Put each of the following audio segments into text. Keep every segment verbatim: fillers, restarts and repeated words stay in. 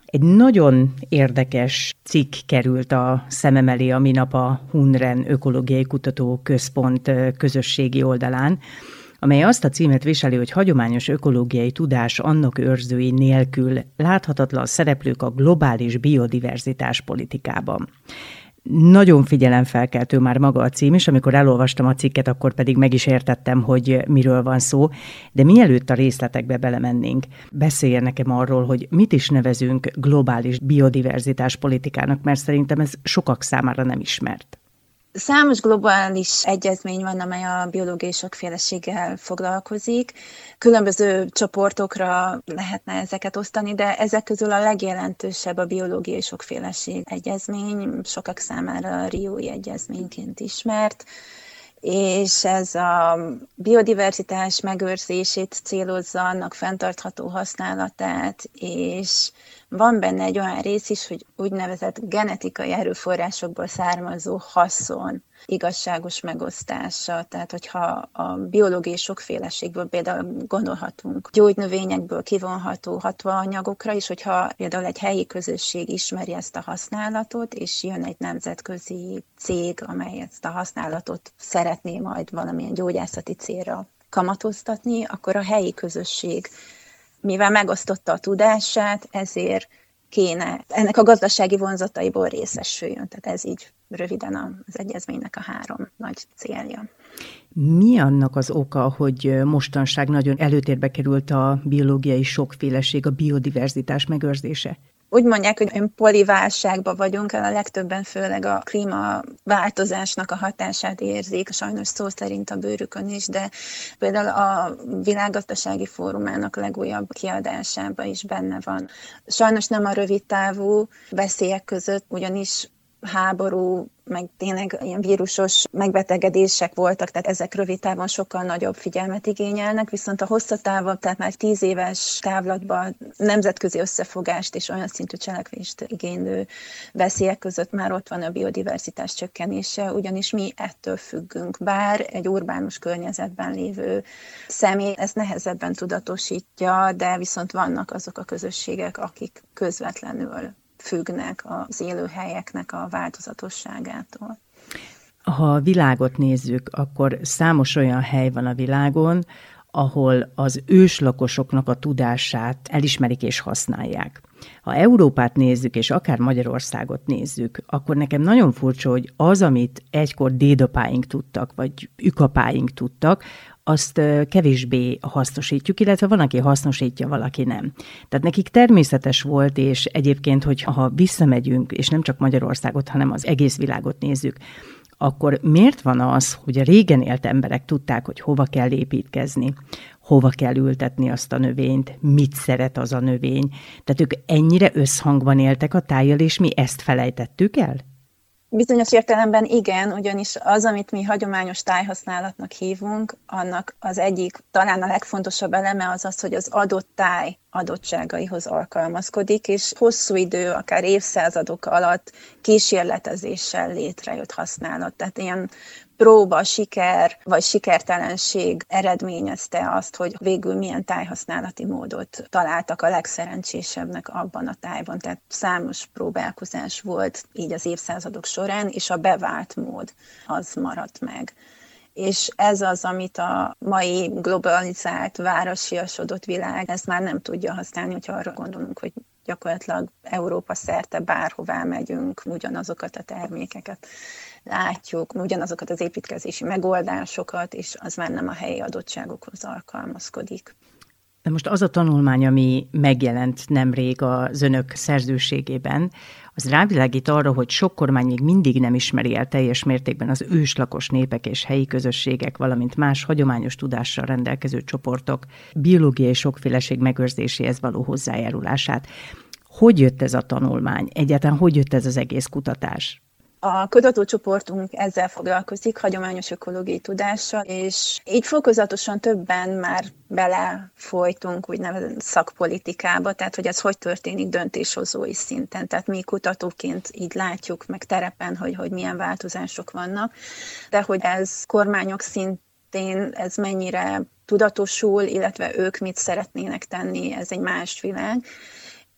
Egy nagyon érdekes cikk került a szemem elé a minap a Hunren Ökológiai Kutatóközpont közösségi oldalán, amely azt a címet viseli, hogy hagyományos ökológiai tudás annak őrzői nélkül láthatatlan szereplők a globális biodiverzitás politikában. Nagyon figyelemfelkeltő már maga a cím is, amikor elolvastam a cikket, akkor pedig meg is értettem, hogy miről van szó, de mielőtt a részletekbe belemennénk, beszéljen nekem arról, hogy mit is nevezünk globális biodiverzitás politikának, mert szerintem ez sokak számára nem ismert. Számos globális egyezmény van, amely a biológiai sokféleséggel foglalkozik. Különböző csoportokra lehetne ezeket osztani, de ezek közül a legjelentősebb a biológiai sokféleség egyezmény, sokak számára a Riói egyezményként ismert, és ez a biodiverzitás megőrzését célozza, annak fenntartható használatát, és van benne egy olyan rész is, hogy úgynevezett genetikai erőforrásokból származó haszon igazságos megosztása. Tehát, hogyha a biológiai sokféleségből például gondolhatunk gyógynövényekből kivonható hatóanyagokra is, hogyha például egy helyi közösség ismeri ezt a használatot, és jön egy nemzetközi cég, amely ezt a használatot szeretné majd valamilyen gyógyászati célra kamatoztatni, akkor a helyi közösség, mivel megosztotta a tudását, ezért kéne ennek a gazdasági vonzataiból részesüljön. Tehát ez így röviden az egyezménynek a három nagy célja. Mi annak az oka, hogy mostanság nagyon előtérbe került a biológiai sokféleség, a biodiverzitás megőrzése? Úgy mondják, hogy olyan poliválságban vagyunk, a legtöbben főleg a klímaváltozásnak a hatását érzik, sajnos szó szerint a bőrükön is, de például a Világgazdasági Fórumának legújabb kiadásában is benne van. Sajnos nem a rövidtávú veszélyek között, ugyanis háború, meg tényleg ilyen vírusos megbetegedések voltak, tehát ezek rövid távon sokkal nagyobb figyelmet igényelnek, viszont a hosszú távon, tehát már tíz éves távlatban nemzetközi összefogást és olyan szintű cselekvést igénylő veszélyek között már ott van a biodiverzitás csökkenése, ugyanis mi ettől függünk. Bár egy urbánus környezetben lévő személy ezt nehezebben tudatosítja, de viszont vannak azok a közösségek, akik közvetlenül függnek az élőhelyeknek a változatosságától. Ha a világot nézzük, akkor számos olyan hely van a világon, ahol az őslakosoknak a tudását elismerik és használják. Ha Európát nézzük, és akár Magyarországot nézzük, akkor nekem nagyon furcsa, hogy az, amit egykor dédapáink tudtak, vagy ükapáink tudtak, azt kevésbé hasznosítjuk, illetve van, aki hasznosítja, valaki nem. Tehát nekik természetes volt, és egyébként, hogyha visszamegyünk, és nem csak Magyarországot, hanem az egész világot nézzük, akkor miért van az, hogy a régen élt emberek tudták, hogy hova kell építkezni, hova kell ültetni azt a növényt, mit szeret az a növény. Tehát ők ennyire összhangban éltek a tájjal, és mi ezt felejtettük el? Bizonyos értelemben igen, ugyanis az, amit mi hagyományos tájhasználatnak hívunk, annak az egyik, talán a legfontosabb eleme az az, hogy az adott táj adottságaihoz alkalmazkodik, és hosszú idő, akár évszázadok alatt kísérletezéssel létrejött használat. Tehát ilyen próba, siker vagy sikertelenség eredményezte azt, hogy végül milyen tájhasználati módot találtak a legszerencsésebbnek abban a tájban. Tehát számos próbálkozás volt így az évszázadok során, és a bevált mód az maradt meg. És ez az, amit a mai globalizált, városiasodott világ, ezt már nem tudja használni, hogyha arra gondolunk, hogy gyakorlatilag Európa szerte bárhová megyünk, ugyanazokat a termékeket látjuk, ugyanazokat az építkezési megoldásokat, és az már nem a helyi adottságokhoz alkalmazkodik. De most az a tanulmány, ami megjelent nemrég az önök szerzőségében, az rávilágít arra, hogy sok kormány még mindig nem ismeri el teljes mértékben az őslakos népek és helyi közösségek, valamint más hagyományos tudással rendelkező csoportok biológiai sokféleség megőrzéséhez való hozzájárulását. Hogy jött ez a tanulmány? Egyáltalán hogy jött ez az egész kutatás? A kutatócsoportunk ezzel foglalkozik, hagyományos ökológiai tudással, és így fokozatosan többen már belefolytunk úgynevezett szakpolitikába, tehát hogy ez hogy történik döntéshozói szinten. Tehát mi kutatóként így látjuk meg terepen, hogy, hogy milyen változások vannak, de hogy ez kormányok szintén ez mennyire tudatosul, illetve ők mit szeretnének tenni, ez egy más világ.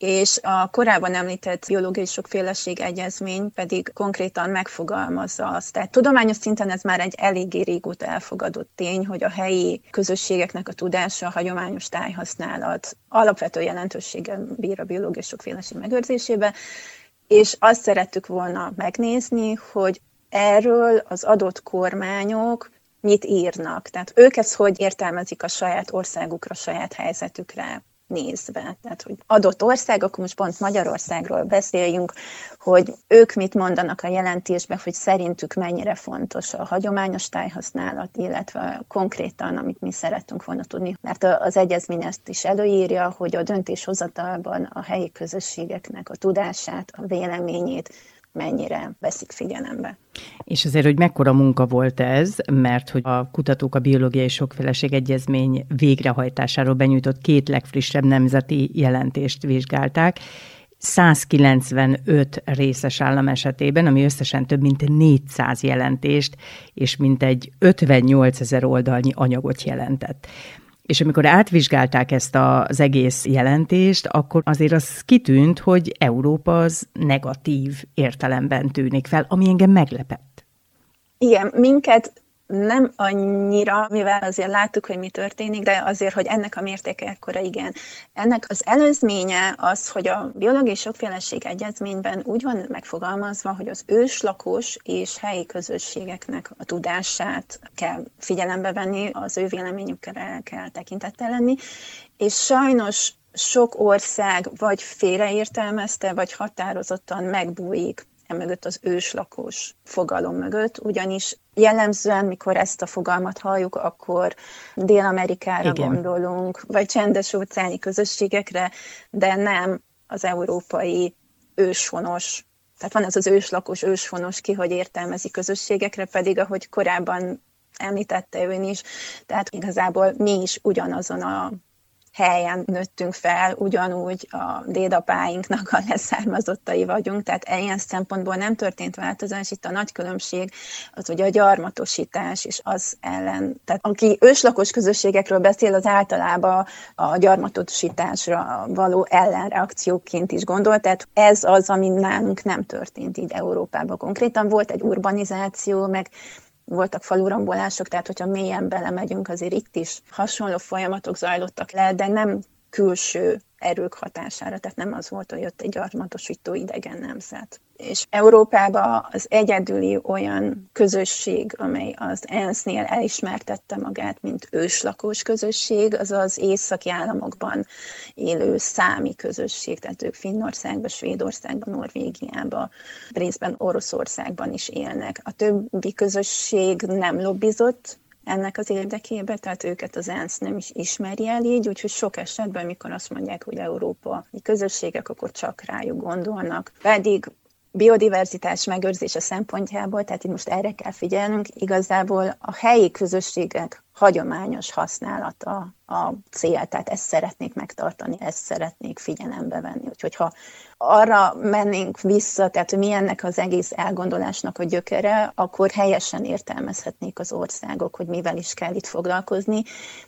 és a korábban említett biológiai sokféleség egyezmény pedig konkrétan megfogalmazza azt. Tehát tudományos szinten ez már egy eléggé régóta elfogadott tény, hogy a helyi közösségeknek a tudása, a hagyományos tájhasználat alapvető jelentőséggel bír a biológiai sokféleség megőrzésébe, és azt szerettük volna megnézni, hogy erről az adott kormányok mit írnak. Tehát ők ezt hogy értelmezik a saját országukra, saját helyzetükre nézve. Tehát, hogy adott ország, akkor most pont Magyarországról beszéljünk, hogy ők mit mondanak a jelentésben, hogy szerintük mennyire fontos a hagyományos tájhasználat, illetve konkrétan, amit mi szerettünk volna tudni. Mert az egyezmény ezt is előírja, hogy a döntéshozatalban a helyi közösségeknek a tudását, a véleményét mennyire veszik figyelembe. És azért, hogy mekkora munka volt ez, mert hogy a kutatók a biológiai sokféleség egyezmény végrehajtásáról benyújtott két legfrissebb nemzeti jelentést vizsgálták, százkilencvenöt részes állam esetében, ami összesen több mint négyszáz jelentést, és mintegy ötvennyolcezer oldalnyi anyagot jelentett. És amikor átvizsgálták ezt az egész jelentést, akkor azért az kitűnt, hogy Európa az negatív értelemben tűnik fel, ami engem meglepett. Igen, minket nem annyira, mivel azért láttuk, hogy mi történik, de azért, hogy ennek a mértéke ekkora, igen. Ennek az előzménye az, hogy a biológiai sokféleség egyezményben úgy van megfogalmazva, hogy az őslakos és helyi közösségeknek a tudását kell figyelembe venni, az ő véleményükkel kell tekintettel lenni, és sajnos sok ország vagy félreértelmezte, vagy határozottan megbújik mögött az őslakos fogalom mögött, ugyanis jellemzően, mikor ezt a fogalmat halljuk, akkor Dél-Amerikára Igen. gondolunk, vagy csendes-óceáni közösségekre, de nem az európai őshonos, tehát van ez az őslakos, őshonos, ki hogy értelmezi közösségekre, pedig ahogy korábban említette ön is, tehát igazából mi is ugyanazon a helyen nőttünk fel, ugyanúgy a dédapáinknak a leszármazottai vagyunk, tehát ilyen szempontból nem történt változás. Itt a nagy különbség az ugye a gyarmatosítás, és az ellen, tehát aki őslakos közösségekről beszél, az általában a gyarmatosításra való ellenreakcióként is gondol, tehát ez az, ami nálunk nem történt így Európában konkrétan. Volt egy urbanizáció, meg voltak falurombolások, tehát hogyha mélyen belemegyünk, azért itt is hasonló folyamatok zajlottak le, de nem külső erők hatására, tehát nem az volt, hogy jött egy gyarmatosító idegen nemzet. És Európában az egyedüli olyan közösség, amely az ENSZ-nél elismertette magát, mint őslakos közösség, az az északi államokban élő számi közösség, tehát ők Finnországban, Svédországban, Norvégiában, részben Oroszországban is élnek. A többi közösség nem lobbizott ennek az érdekébe, tehát őket az ENSZ nem is ismeri el így, úgyhogy sok esetben, amikor azt mondják, hogy európai közösségek, akkor csak rájuk gondolnak. Pedig biodiverzitás megőrzése szempontjából, tehát itt most erre kell figyelnünk, igazából a helyi közösségek hagyományos használata a cél, tehát ezt szeretnék megtartani, ezt szeretnék figyelembe venni. Úgyhogy ha arra mennénk vissza, tehát hogy mi ennek az egész elgondolásnak a gyökere, akkor helyesen értelmezhetnék az országok, hogy mivel is kell itt foglalkozni,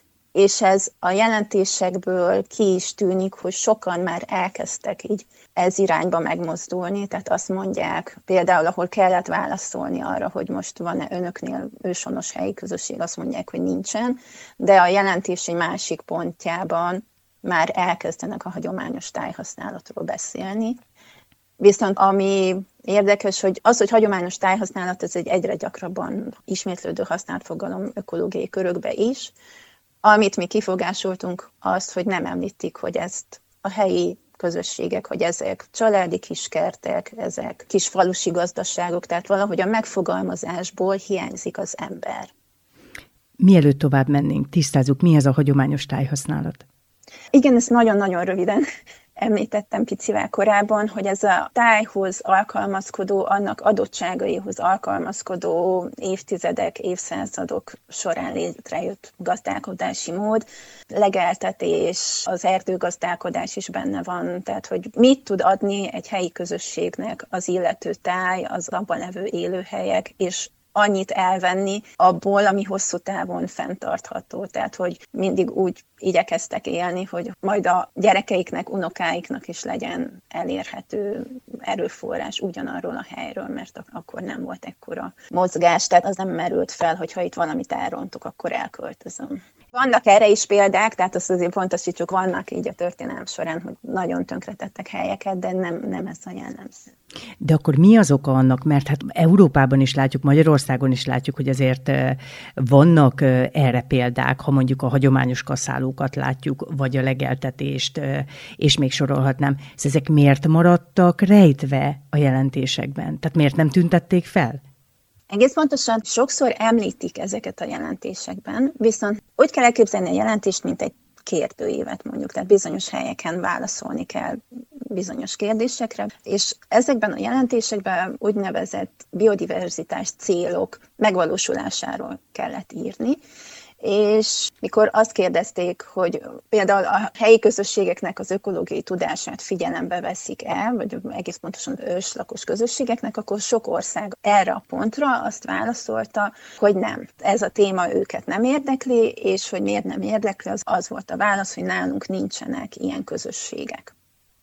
és ez a jelentésekből ki is tűnik, hogy sokan már elkezdtek így ez irányba megmozdulni, tehát azt mondják, például ahol kellett válaszolni arra, hogy most van-e önöknél őshonos helyi közösség, azt mondják, hogy nincsen, de a jelentés egy másik pontjában már elkezdenek a hagyományos tájhasználatról beszélni. Viszont ami érdekes, hogy az, hogy hagyományos tájhasználat, ez egy egyre gyakrabban ismétlődő használt fogalom ökológiai körökbe is. Amit mi kifogásoltunk, az, hogy nem említik, hogy ezt a helyi közösségek, hogy ezek családi kiskertek, ezek kis falusi gazdaságok, tehát valahogy a megfogalmazásból hiányzik az ember. Mielőtt tovább mennénk, tisztázzuk, mi ez a hagyományos tájhasználat? Igen, ezt nagyon-nagyon röviden említettem picivel korábban, hogy ez a tájhoz alkalmazkodó, annak adottságaihoz alkalmazkodó évtizedek, évszázadok során létrejött gazdálkodási mód. Legeltetés, az erdőgazdálkodás is benne van, tehát hogy mit tud adni egy helyi közösségnek az illető táj, az abban levő élőhelyek, és annyit elvenni abból, ami hosszú távon fenntartható. Tehát, hogy mindig úgy igyekeztek élni, hogy majd a gyerekeiknek, unokáiknak is legyen elérhető erőforrás ugyanarról a helyről, mert akkor nem volt ekkora mozgás, tehát az nem merült fel, hogyha itt valamit elrontok, akkor elköltözöm. Vannak erre is példák, tehát azt azért pontosítsuk, vannak így a történelem során, hogy nagyon tönkretettek helyeket, de nem, nem ez a jellemző. De akkor mi az oka annak? Mert hát Európában is látjuk, Magyarországon is látjuk, hogy azért vannak erre példák, ha mondjuk a hagyományos kaszálókat látjuk, vagy a legeltetést, és még sorolhatnám. Ezek miért maradtak rejtve a jelentésekben? Tehát miért nem tüntették fel? Egész pontosan sokszor említik ezeket a jelentésekben, viszont úgy kell elképzelni a jelentést, mint egy kérdőívet mondjuk, tehát bizonyos helyeken válaszolni kell bizonyos kérdésekre, és ezekben a jelentésekben úgynevezett biodiverzitás célok megvalósulásáról kellett írni, és mikor azt kérdezték, hogy például a helyi közösségeknek az ökológiai tudását figyelembe veszik el, vagy egész pontosan őslakos közösségeknek, akkor sok ország erre a pontra azt válaszolta, hogy nem. Ez a téma őket nem érdekli, és hogy miért nem érdekli, az, az volt a válasz, hogy nálunk nincsenek ilyen közösségek.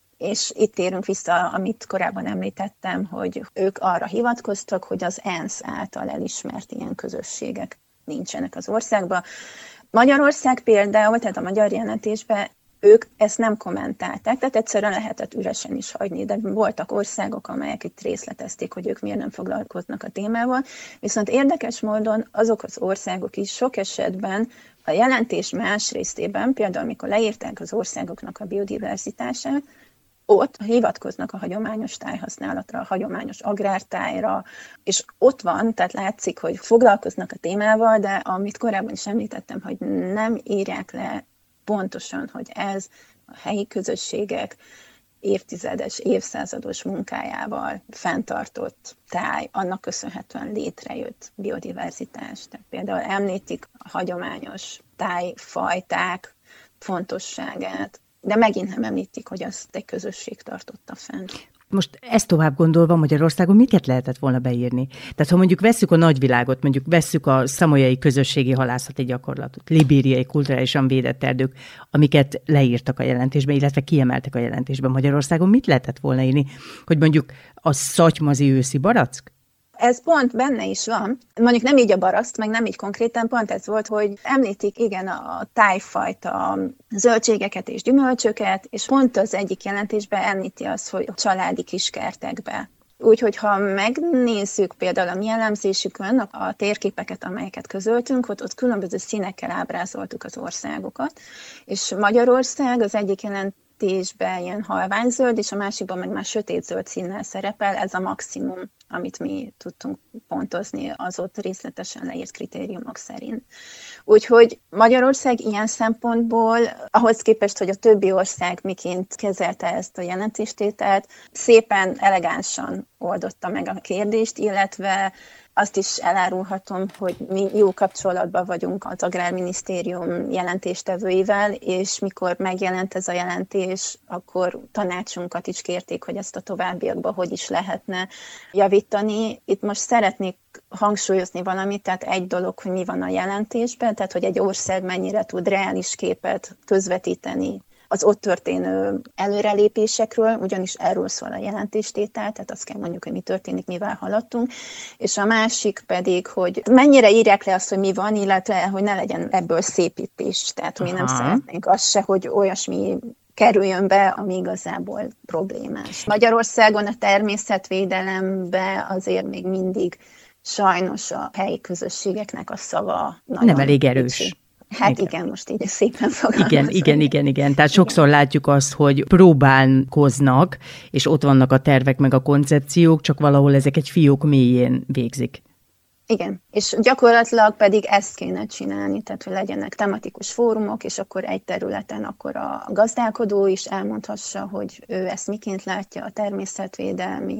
És itt térünk vissza, amit korábban említettem, hogy ők arra hivatkoztak, hogy az ENSZ által elismert ilyen közösségek nincsenek az országban. Magyarország például, tehát a magyar jelentésben ők ezt nem kommentálták, tehát egyszerűen lehetett üresen is hagyni, de voltak országok, amelyek itt részletezték, hogy ők miért nem foglalkoznak a témával, viszont érdekes módon azok az országok is sok esetben a jelentés más részében, például amikor leírták az országoknak a biodiverzitását, ott hivatkoznak a hagyományos tájhasználatra, a hagyományos agrártájra, és ott van, tehát látszik, hogy foglalkoznak a témával, de amit korábban is említettem, hogy nem írják le pontosan, hogy ez a helyi közösségek évtizedes, évszázados munkájával fenntartott táj, annak köszönhetően létrejött biodiverzitás. Tehát például említik a hagyományos tájfajták fontosságát, de megint nem említik, hogy azt egy közösség tartotta fenn. Most ezt tovább gondolva Magyarországon miket lehetett volna beírni? Tehát ha mondjuk vesszük a nagyvilágot, mondjuk vesszük a szamolyai közösségi halászati gyakorlatot, libériai kulturálisan védett erdők, amiket leírtak a jelentésben, illetve kiemeltek a jelentésben Magyarországon, mit lehetett volna írni? Hogy mondjuk a szatymazi őszi barack? Ez pont benne is van, mondjuk nem így a baraszt, meg nem így konkrétan, pont ez volt, hogy említik igen a tájfajta zöldségeket és gyümölcsöket, és pont az egyik jelentésben említi azt, hogy a családi kiskertekbe. Úgyhogy ha megnézzük például a mi elemzésükön a térképeket, amelyeket közöltünk, ott, ott különböző színekkel ábrázoltuk az országokat, és Magyarország az egyik jelentésben ilyen halványzöld, és a másikban meg már sötétzöld színnel szerepel, ez a maximum, amit mi tudtunk pontozni az ott részletesen leírt kritériumok szerint. Úgyhogy Magyarország ilyen szempontból, ahhoz képest, hogy a többi ország miként kezelte ezt a jelentéstételt, szépen, elegánsan oldotta meg a kérdést, illetve azt is elárulhatom, hogy mi jó kapcsolatban vagyunk az Agrárminisztérium jelentéstevőivel, és mikor megjelent ez a jelentés, akkor tanácsunkat is kérték, hogy ezt a továbbiakban hogy is lehetne javítani. Itt most szeretnék hangsúlyozni valamit, tehát egy dolog, hogy mi van a jelentésben, tehát hogy egy ország mennyire tud reális képet közvetíteni az ott történő előrelépésekről, ugyanis erről szól a jelentéstétel, tehát azt kell mondjuk, hogy mi történik, mivel haladtunk, és a másik pedig, hogy mennyire írják le azt, hogy mi van, illetve hogy ne legyen ebből szépítés, tehát mi nem szeretnénk azt se, hogy olyasmi kerüljön be, ami igazából problémás. Magyarországon a természetvédelembe azért még mindig sajnos a helyi közösségeknek a szava nagyon nem elég erős. Kicsi. Hát igen. igen, most így szépen fogalmazom. Igen, igen, igen, igen. Tehát sokszor látjuk azt, hogy próbálkoznak, és ott vannak a tervek meg a koncepciók, csak valahol ezek egy fiók mélyén végzik. Igen, és gyakorlatilag pedig ezt kéne csinálni, tehát hogy legyenek tematikus fórumok, és akkor egy területen akkor a gazdálkodó is elmondhassa, hogy ő ezt miként látja, a természetvédelmi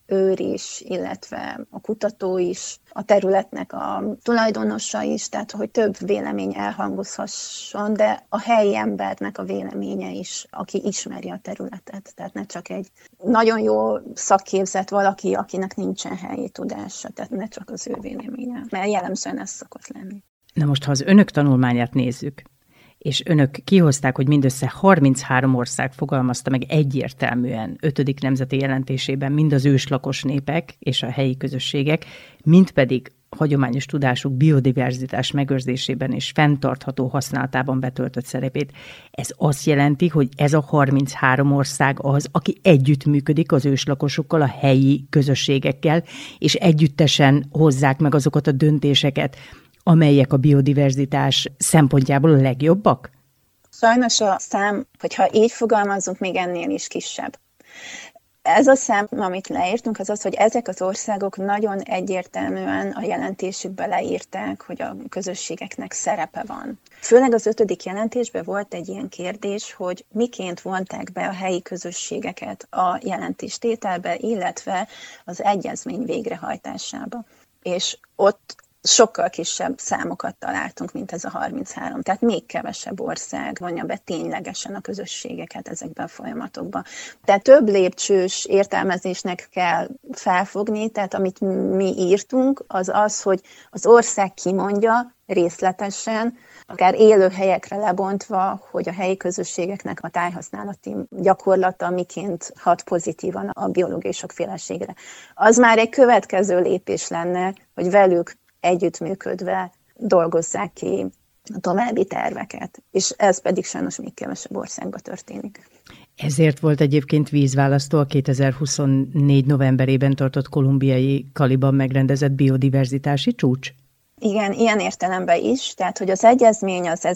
őr is, illetve a kutató is, a területnek a tulajdonosa is, tehát hogy több vélemény elhangozhasson, de a helyi embernek a véleménye is, aki ismeri a területet. Tehát ne csak egy nagyon jó szakképzett valaki, akinek nincsen helyi tudása, tehát ne csak az ő véleménye, mert jellemzően ez szokott lenni. Na most, ha az önök tanulmányát nézzük, és önök kihozták, hogy mindössze harminchárom ország fogalmazta meg egyértelműen ötödik nemzeti jelentésében mind az őslakos népek és a helyi közösségek, mind pedig hagyományos tudásuk biodiverzitás megőrzésében és fenntartható használatában betöltött szerepét. Ez azt jelenti, hogy ez a harminchárom ország az, aki együttműködik az őslakosokkal, a helyi közösségekkel, és együttesen hozzák meg azokat a döntéseket, amelyek a biodiverzitás szempontjából a legjobbak? Sajnos a szám, hogyha így fogalmazunk, még ennél is kisebb. Ez a szám, amit leírtunk, az az, hogy ezek az országok nagyon egyértelműen a jelentésükbe leírták, hogy a közösségeknek szerepe van. Főleg az ötödik jelentésben volt egy ilyen kérdés, hogy miként vonták be a helyi közösségeket a jelentéstételbe, illetve az egyezmény végrehajtásába. És ott sokkal kisebb számokat találtunk, mint ez a harminchárom. Tehát még kevesebb ország vonja be ténylegesen a közösségeket ezekben a folyamatokban. Tehát több lépcsős értelmezésnek kell felfogni, tehát amit mi írtunk, az az, hogy az ország kimondja részletesen, akár élőhelyekre lebontva, hogy a helyi közösségeknek a tájhasználati gyakorlata miként hat pozitívan a biológiai sokféleségre. Az már egy következő lépés lenne, hogy velük együttműködve dolgozzák ki a további terveket, és ez pedig sajnos még kevesebb országban történik. Ezért volt egyébként vízválasztó a kétezer-huszonnégy novemberében tartott kolumbiai Caliban megrendezett biodiverzitási csúcs? Igen, ilyen értelemben is, tehát hogy az egyezmény az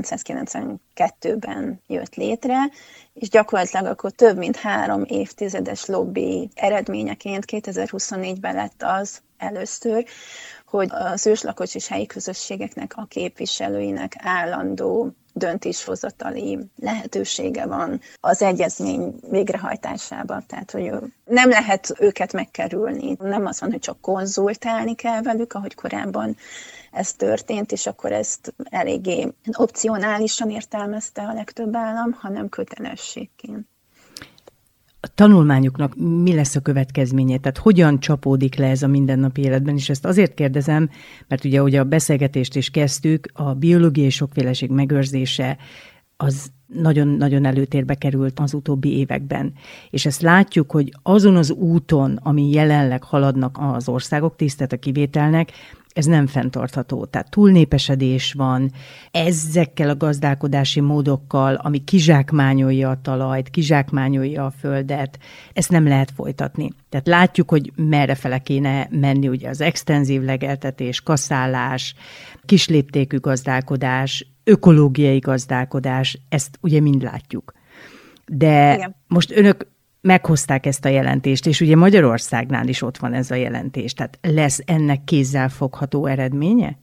ezerkilencszázkilencvenkettőben jött létre, és gyakorlatilag akkor több mint három évtizedes lobby eredményeként kétezer-huszonnégyben lett az először, hogy az őslakos és helyi közösségeknek a képviselőinek állandó döntéshozatali lehetősége van az egyezmény végrehajtásában. Tehát, hogy nem lehet őket megkerülni. Nem az van, hogy csak konzultálni kell velük, ahogy korábban ez történt, és akkor ezt eléggé opcionálisan értelmezte a legtöbb állam, hanem kötelességként. A tanulmányuknak mi lesz a következménye? Tehát hogyan csapódik le ez a mindennapi életben? És ezt azért kérdezem, mert ugye, ugye a beszélgetést is kezdtük, a biológiai sokféleség megőrzése az nagyon-nagyon előtérbe került az utóbbi években. És ezt látjuk, hogy azon az úton, ami jelenleg haladnak az országok, tisztelt a kivételnek, ez nem fenntartható. Tehát túlnépesedés van, ezekkel a gazdálkodási módokkal, ami kizsákmányolja a talajt, kizsákmányolja a földet, ezt nem lehet folytatni. Tehát látjuk, hogy merrefele kéne menni, ugye az extenzív legeltetés, kaszálás, kisléptékű gazdálkodás, ökológiai gazdálkodás, ezt ugye mind látjuk. De igen, most önök meghozták ezt a jelentést, és ugye Magyarországnál is ott van ez a jelentés. Tehát lesz ennek kézzelfogható eredménye?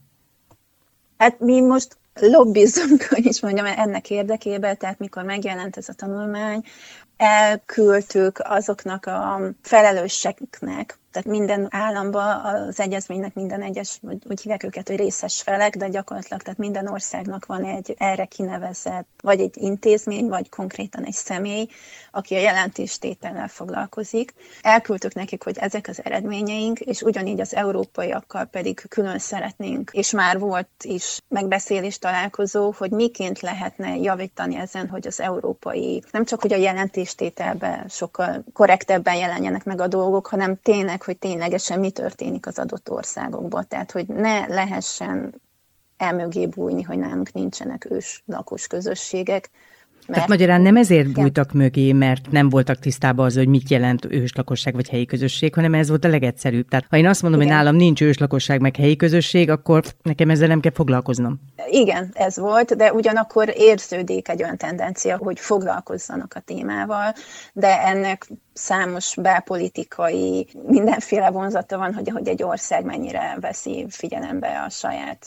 Hát mi most lobbizunk, hogy is mondjam, ennek érdekében, tehát mikor megjelent ez a tanulmány, elküldtük azoknak a felelősségnek, tehát minden államban az egyezménynek minden egyes, úgy hívják őket, hogy részes felek, de gyakorlatilag tehát minden országnak van egy erre kinevezett, vagy egy intézmény, vagy konkrétan egy személy, aki a jelentéstétellel foglalkozik. Elküldtük nekik, hogy ezek az eredményeink, és ugyanígy az európaiakkal pedig külön szeretnénk, és már volt is megbeszélés, találkozó, hogy miként lehetne javítani ezen, hogy az európai, nem csak hogy a jelentéstételben sokkal korrektebben jelenjenek meg a dolgok, hanem tényleg, hogy ténylegesen mi történik az adott országokban. Tehát, hogy ne lehessen elmögé bújni, hogy nálunk nincsenek ős lakos közösségek. Mert... Tehát magyarán nem ezért bújtak mögé, mert nem voltak tisztában az, hogy mit jelent őslakosság vagy helyi közösség, hanem ez volt a legegyszerűbb. Tehát ha én azt mondom, igen, hogy nálam nincs őslakosság meg helyi közösség, akkor nekem ezzel nem kell foglalkoznom. Igen, ez volt, de ugyanakkor érződik egy olyan tendencia, hogy foglalkozzanak a témával, de ennek számos belpolitikai mindenféle vonzata van, hogy, hogy egy ország mennyire veszi figyelembe a saját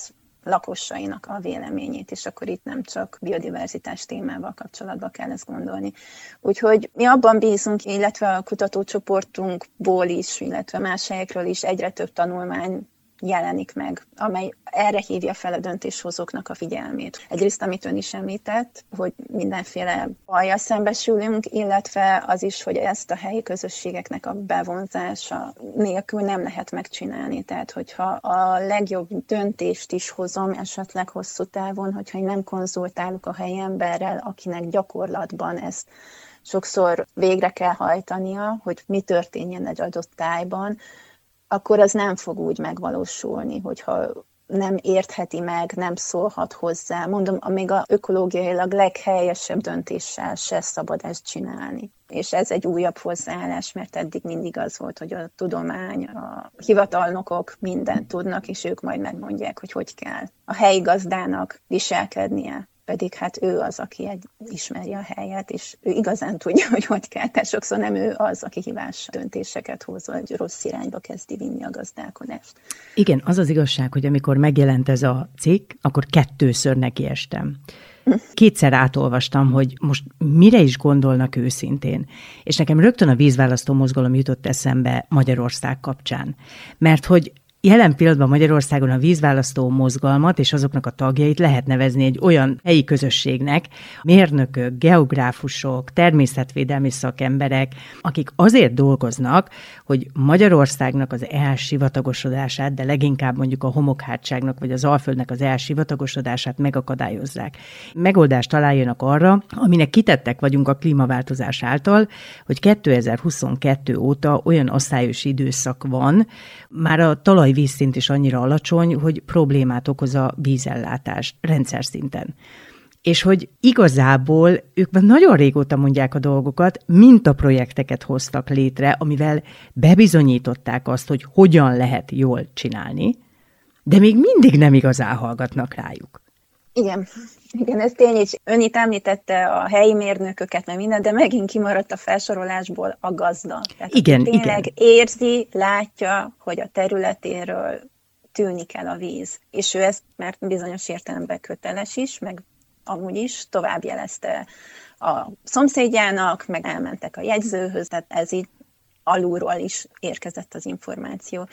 lakosainak a véleményét, és akkor itt nem csak biodiverzitás témával kapcsolatban kell ezt gondolni. Úgyhogy mi abban bízunk, illetve a kutatócsoportunkból is, illetve más helyekről is egyre több tanulmány jelenik meg, amely erre hívja fel a döntéshozóknak a figyelmét. Egyrészt, amit ön is említett, hogy mindenféle bajjal szembesülünk, illetve az is, hogy ezt a helyi közösségeknek a bevonzása nélkül nem lehet megcsinálni. Tehát, hogyha a legjobb döntést is hozom, esetleg hosszú távon, hogyha nem konzultálok a helyi emberrel, akinek gyakorlatban ezt sokszor végre kell hajtania, hogy mi történjen egy adott tájban, akkor az nem fog úgy megvalósulni, hogyha nem értheti meg, nem szólhat hozzá. Mondom, még a ökológiailag leghelyesebb döntéssel se szabad ezt csinálni. És ez egy újabb hozzáállás, mert eddig mindig az volt, hogy a tudomány, a hivatalnokok mindent tudnak, és ők majd megmondják, hogy hogy kell a helyi gazdának viselkednie. Pedig hát ő az, aki egy, ismeri a helyet, és ő igazán tudja, hogy hogy kell. Tehát sokszor nem ő az, aki hibás döntéseket hoz, vagy rossz irányba kezdi vinni a gazdálkodást. Igen, az az igazság, hogy amikor megjelent ez a cikk, akkor kettőször nekiestem. Kétszer átolvastam, hogy most mire is gondolnak őszintén. És nekem rögtön a vízválasztó mozgalom jutott eszembe Magyarország kapcsán. Mert hogy jelen pillanatban Magyarországon a vízválasztó mozgalmat és azoknak a tagjait lehet nevezni egy olyan helyi közösségnek, mérnökök, geográfusok, természetvédelmi szakemberek, akik azért dolgoznak, hogy Magyarországnak az elsivatagosodását, de leginkább mondjuk a homokhátságnak vagy az Alföldnek az elsivatagosodását megakadályozzák. Megoldást találjanak arra, aminek kitettek vagyunk a klímaváltozás által, hogy kétezer-huszonkettő óta olyan asszályos időszak van, már a talaj vízszint is annyira alacsony, hogy problémát okoz a vízellátás rendszer szinten. És hogy igazából ők már nagyon régóta mondják a dolgokat, mintaprojekteket hoztak létre, amivel bebizonyították azt, hogy hogyan lehet jól csinálni, de még mindig nem igazán hallgatnak rájuk. Igen, igen, ez tény, és ön itt említette a helyi mérnököket, meg minden, de megint kimaradt a felsorolásból a gazda. Tehát igen, tényleg igen. érzi, látja, hogy a területéről tűnik el a víz. És ő ezt már bizonyos értelemben köteles is, meg amúgy is tovább jelezte a szomszédjának, meg elmentek a jegyzőhöz, tehát ez így alulról is érkezett az információ.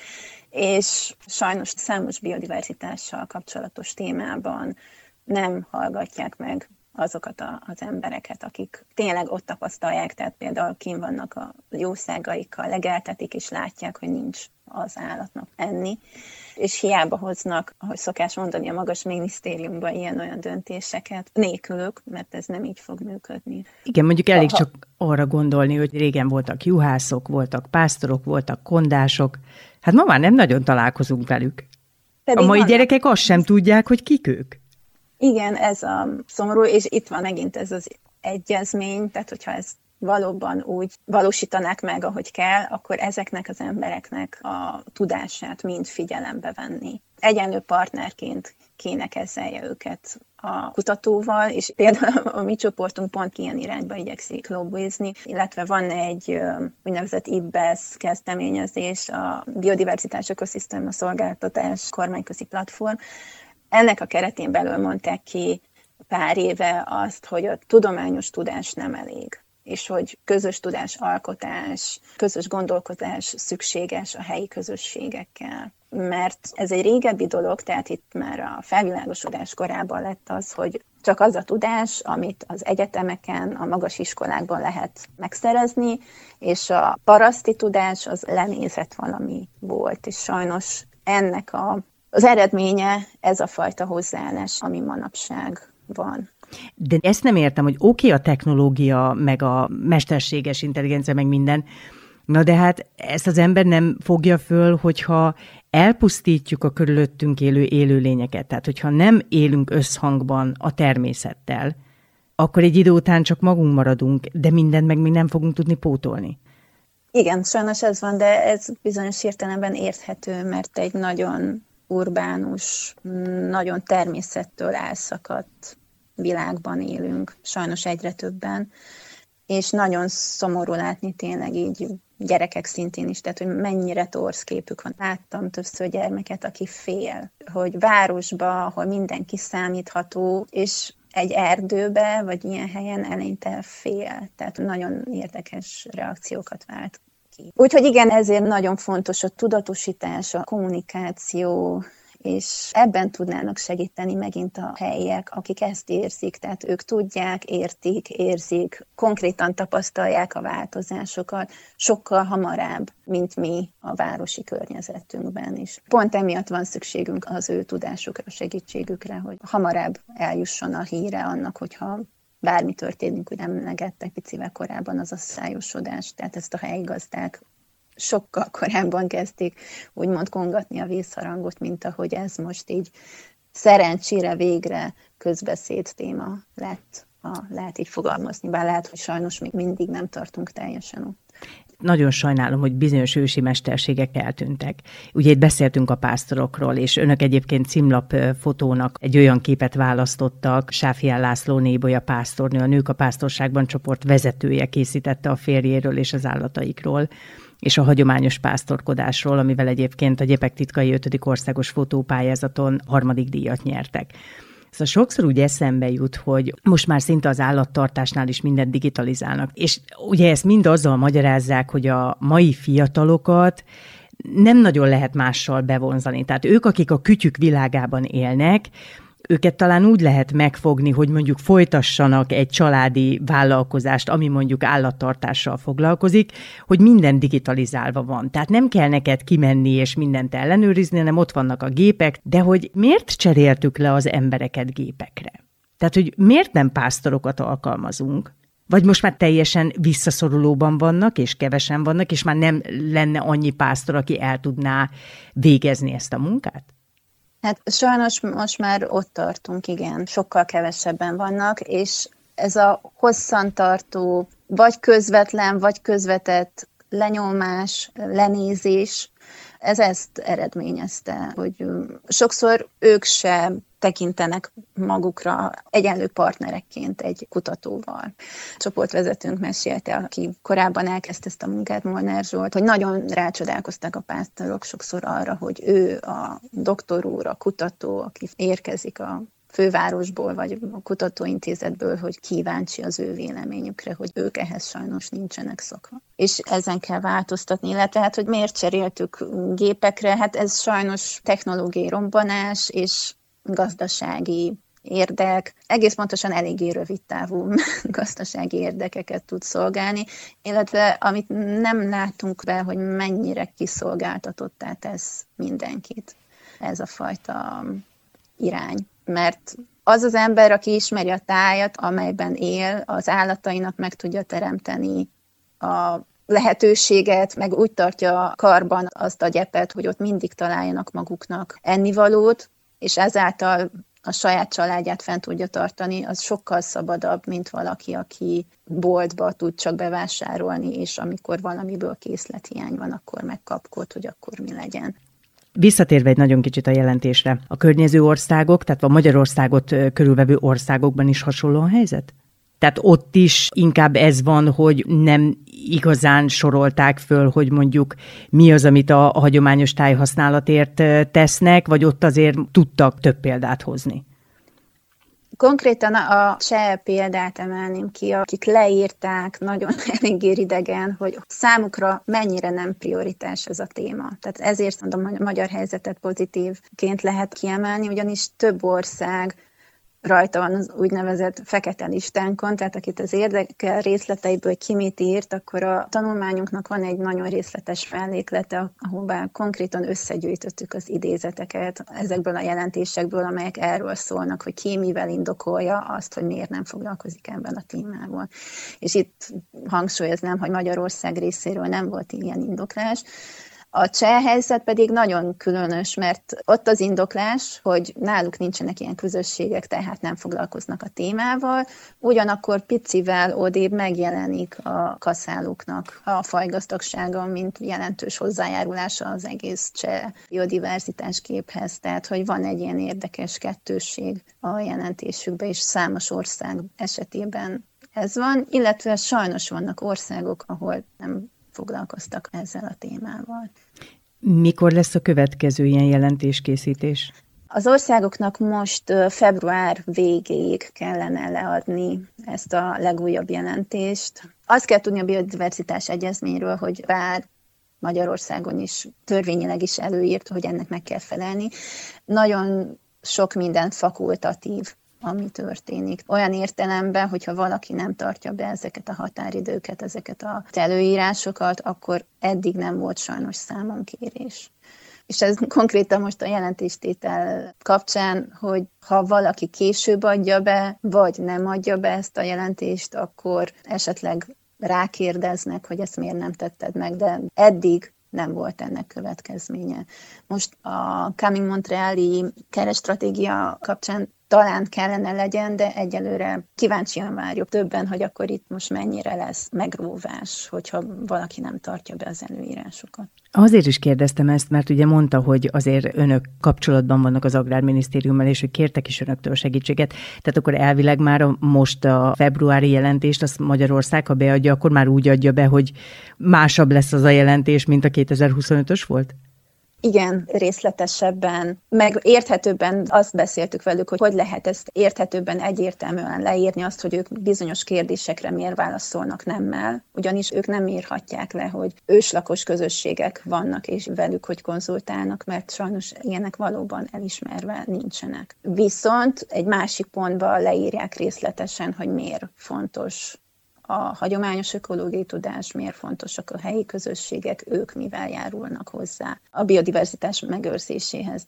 És sajnos számos biodiverzitással kapcsolatos témában nem hallgatják meg azokat a, az embereket, akik tényleg ott tapasztalják, tehát például kint vannak a jószágaikkal, legeltetik, és látják, hogy nincs az állatnak enni, és hiába hoznak, ahogy szokás mondani, a magas minisztériumban ilyen-olyan döntéseket, nélkülük, mert ez nem így fog működni. Igen, mondjuk elég ha, csak arra gondolni, hogy régen voltak juhászok, voltak pásztorok, voltak kondások, hát ma már nem nagyon találkozunk velük. Pedig a mai vannak. Gyerekek azt sem tudják, hogy kik ők. Igen, ez a szomorú, és itt van megint ez az egyezmény, tehát hogyha ezt valóban úgy valósítanák meg, ahogy kell, akkor ezeknek az embereknek a tudását mind figyelembe venni. Egyenlő partnerként kéne kezelje őket a kutatóval, és például a mi csoportunk pont ilyen irányba igyekszik lobbizni, illetve van egy úgynevezett I B E S kezdeményezés, a Biodiverzitás Ökoszisztéma Szolgáltatás kormányközi platform. Ennek a keretén belül mondták ki pár éve azt, hogy a tudományos tudás nem elég, és hogy közös tudásalkotás, közös gondolkodás szükséges a helyi közösségekkel. Mert ez egy régebbi dolog, tehát itt már a felvilágosodás korában lett az, hogy csak az a tudás, amit az egyetemeken, a magas iskolákban lehet megszerezni, és a paraszti tudás az lenézett valami volt, és sajnos ennek a Az eredménye ez a fajta hozzáállás, ami manapság van. De ezt nem értem, hogy oké okay, a technológia, meg a mesterséges intelligencia, meg minden, na de hát ezt az ember nem fogja föl, hogyha elpusztítjuk a körülöttünk élő élőlényeket, tehát hogyha nem élünk összhangban a természettel, akkor egy idő után csak magunk maradunk, de mindent meg még nem fogunk tudni pótolni. Igen, sajnos ez van, de ez bizonyos értelemben érthető, mert egy nagyon urbánus, nagyon természettől elszakadt világban élünk, sajnos egyre többen, és nagyon szomorú látni tényleg így gyerekek szintén is, tehát hogy mennyire torz képük van. Láttam többször gyermeket, aki fél, hogy városba, ahol mindenki számítható, és egy erdőbe, vagy ilyen helyen eleinte fél. Tehát nagyon érdekes reakciókat vált ki. Úgyhogy igen, ezért nagyon fontos a tudatosítás, a kommunikáció, és ebben tudnának segíteni megint a helyiek, akik ezt érzik, tehát ők tudják, értik, érzik, konkrétan tapasztalják a változásokat sokkal hamarabb, mint mi a városi környezetünkben is. Pont emiatt van szükségünk az ő tudásukra, segítségükre, hogy hamarabb eljusson a híre annak, hogyha bármi történik, hogy emlegettek picivel korábban az a szájosodás, tehát ezt a helyi gazdák sokkal korábban kezdték úgymond kongatni a vészharangot, mint ahogy ez most így szerencsére végre közbeszéd téma lett, ha lehet így fogalmazni, bár lehet, hogy sajnos még mindig nem tartunk teljesen ott. Nagyon sajnálom, hogy bizonyos ősi mesterségek eltűntek. Ugye itt beszéltünk a pásztorokról, és önök egyébként címlap fotónak egy olyan képet választottak, Sáfján László Nébolya pásztornő, a Nők a Pásztorságban csoport vezetője készítette a férjéről és az állataikról, és a hagyományos pásztorkodásról, amivel egyébként a Gyepek titkai ötödik országos fotópályázaton harmadik díjat nyertek. Szóval sokszor úgy eszembe jut, hogy most már szinte az állattartásnál is mindent digitalizálnak. És ugye ezt mind azzal magyarázzák, hogy a mai fiatalokat nem nagyon lehet mással bevonzani. Tehát ők, akik a kütyük világában élnek, őket talán úgy lehet megfogni, hogy mondjuk folytassanak egy családi vállalkozást, ami mondjuk állattartással foglalkozik, hogy minden digitalizálva van. Tehát nem kell neked kimenni és mindent ellenőrizni, hanem ott vannak a gépek, de hogy miért cseréltük le az embereket gépekre? Tehát, hogy miért nem pásztorokat alkalmazunk? Vagy most már teljesen visszaszorulóban vannak, és kevesen vannak, és már nem lenne annyi pásztor, aki el tudná végezni ezt a munkát? Hát sajnos most már ott tartunk, igen, sokkal kevesebben vannak, és ez a hosszantartó, vagy közvetlen, vagy közvetett lenyomás, lenézés, ez ezt eredményezte, hogy sokszor ők sem tekintenek magukra egyenlő partnerekként egy kutatóval. A csoportvezetőnk mesélte, aki korábban elkezdte ezt a munkát, Molnár Zsolt, hogy nagyon rácsodálkoztak a pásztorok sokszor arra, hogy ő a doktor úr, a kutató, aki érkezik a fővárosból, vagy a kutatóintézetből, hogy kíváncsi az ő véleményükre, hogy ők ehhez sajnos nincsenek szokva. És ezen kell változtatni, illetve hát, hogy miért cseréltük gépekre, hát ez sajnos technológiai robbanás, és gazdasági érdek, egész pontosan eléggé rövid távú gazdasági érdekeket tud szolgálni, illetve amit nem látunk be, hogy mennyire kiszolgáltatottá tesz mindenkit ez a fajta irány. Mert az az ember, aki ismeri a tájat, amelyben él, az állatainak meg tudja teremteni a lehetőséget, meg úgy tartja karban azt a gyepet, hogy ott mindig találjanak maguknak ennivalót, és ezáltal a saját családját fent tudja tartani, az sokkal szabadabb, mint valaki, aki boltba tud csak bevásárolni, és amikor valamiből készlethiány van, akkor megkapkod, hogy akkor mi legyen. Visszatérve egy nagyon kicsit a jelentésre, a környező országok, tehát a Magyarországot körülvevő országokban is hasonló a helyzet? Tehát ott is inkább ez van, hogy nem igazán sorolták föl, hogy mondjuk mi az, amit a, a hagyományos tájhasználatért tesznek, vagy ott azért tudtak több példát hozni? Konkrétan a cseh példát emelném ki, akik leírták nagyon eléggé idegen, hogy számukra mennyire nem prioritás ez a téma. Tehát ezért mondom, a magyar helyzetet pozitívként lehet kiemelni, ugyanis több ország rajta van az úgynevezett fekete listánkon, tehát akit az érdekel részleteiből ki mit írt, akkor a tanulmányunknak van egy nagyon részletes melléklete, ahová konkrétan összegyűjtöttük az idézeteket ezekből a jelentésekből, amelyek erről szólnak, hogy ki mivel indokolja azt, hogy miért nem foglalkozik ebben a témával. És itt hangsúlyoznám, hogy Magyarország részéről nem volt ilyen indoklás. A cseh helyzet pedig nagyon különös, mert ott az indoklás, hogy náluk nincsenek ilyen közösségek, tehát nem foglalkoznak a témával, ugyanakkor picivel odébb megjelenik a kaszálóknak a fajgazdagsága, mint jelentős hozzájárulása az egész cseh biodiverzitás képhez, tehát hogy van egy ilyen érdekes kettősség a jelentésükben, és számos ország esetében ez van, illetve sajnos vannak országok, ahol nem foglalkoztak ezzel a témával. Mikor lesz a következő ilyen jelentéskészítés? Az országoknak most február végéig kellene leadni ezt a legújabb jelentést. Azt kell tudni a biodiverzitás egyezményről, hogy bár Magyarországon is törvényileg is előírt, hogy ennek meg kell felelni, nagyon sok minden fakultatív, ami történik. Olyan értelemben, hogyha valaki nem tartja be ezeket a határidőket, ezeket az előírásokat, akkor eddig nem volt sajnos számonkérés. És ez konkrétan most a jelentéstétel kapcsán, hogy ha valaki később adja be, vagy nem adja be ezt a jelentést, akkor esetleg rákérdeznek, hogy ezt miért nem tetted meg, de eddig nem volt ennek következménye. Most a Coming Montreali keretstratégia kapcsán talán kellene legyen, de egyelőre kíváncsian várjuk többen, hogy akkor itt most mennyire lesz megróvás, hogyha valaki nem tartja be az előírásokat. Azért is kérdeztem ezt, mert ugye mondta, hogy azért önök kapcsolatban vannak az Agrárminisztériummal, és hogy kértek is önöktől segítséget. Tehát akkor elvileg már most a februári jelentést, azt Magyarország, ha beadja, akkor már úgy adja be, hogy másabb lesz az a jelentés, mint a kétezer-huszonötös volt? Igen, részletesebben, meg érthetőbben azt beszéltük velük, hogy hogy lehet ezt érthetőbben, egyértelműen leírni azt, hogy ők bizonyos kérdésekre miért válaszolnak nemmel, ugyanis ők nem írhatják le, hogy őslakos közösségek vannak, és velük hogy konzultálnak, mert sajnos ilyenek valóban elismerve nincsenek. Viszont egy másik pontban leírják részletesen, hogy miért fontos a hagyományos ökológiai tudás, miért fontosak a helyi közösségek, ők mivel járulnak hozzá a biodiverzitás megőrzéséhez.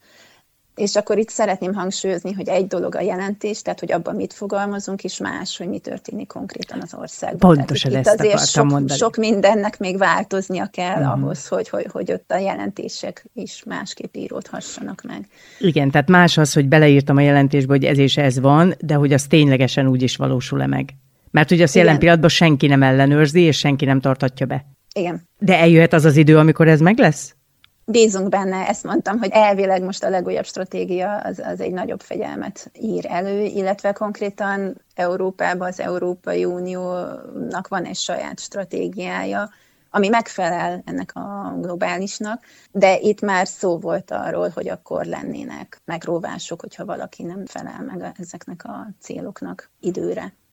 És akkor itt szeretném hangsúlyozni, hogy egy dolog a jelentés, tehát hogy abban mit fogalmazunk, és más, hogy mi történik konkrétan az országban. Pontosan tehát, ezt itt azért akartam sok, mondani. sok mindennek még változnia kell uh-huh. ahhoz, hogy, hogy, hogy ott a jelentések is másképp íródhassanak meg. Igen, tehát más az, hogy beleírtam a jelentésbe, hogy ez és ez van, de hogy az ténylegesen úgy is valósul-e meg. Mert ugye azt jelen pillanatban senki nem ellenőrzi, és senki nem tartatja be. Igen. De eljöhet az az idő, amikor ez meg lesz? Bízunk benne, ezt mondtam, hogy elvileg most a legújabb stratégia az, az egy nagyobb fegyelmet ír elő, illetve konkrétan Európában az Európai Uniónak van egy saját stratégiája, ami megfelel ennek a globálisnak, de itt már szó volt arról, hogy akkor lennének megróvások, hogyha valaki nem felel meg ezeknek a céloknak időre.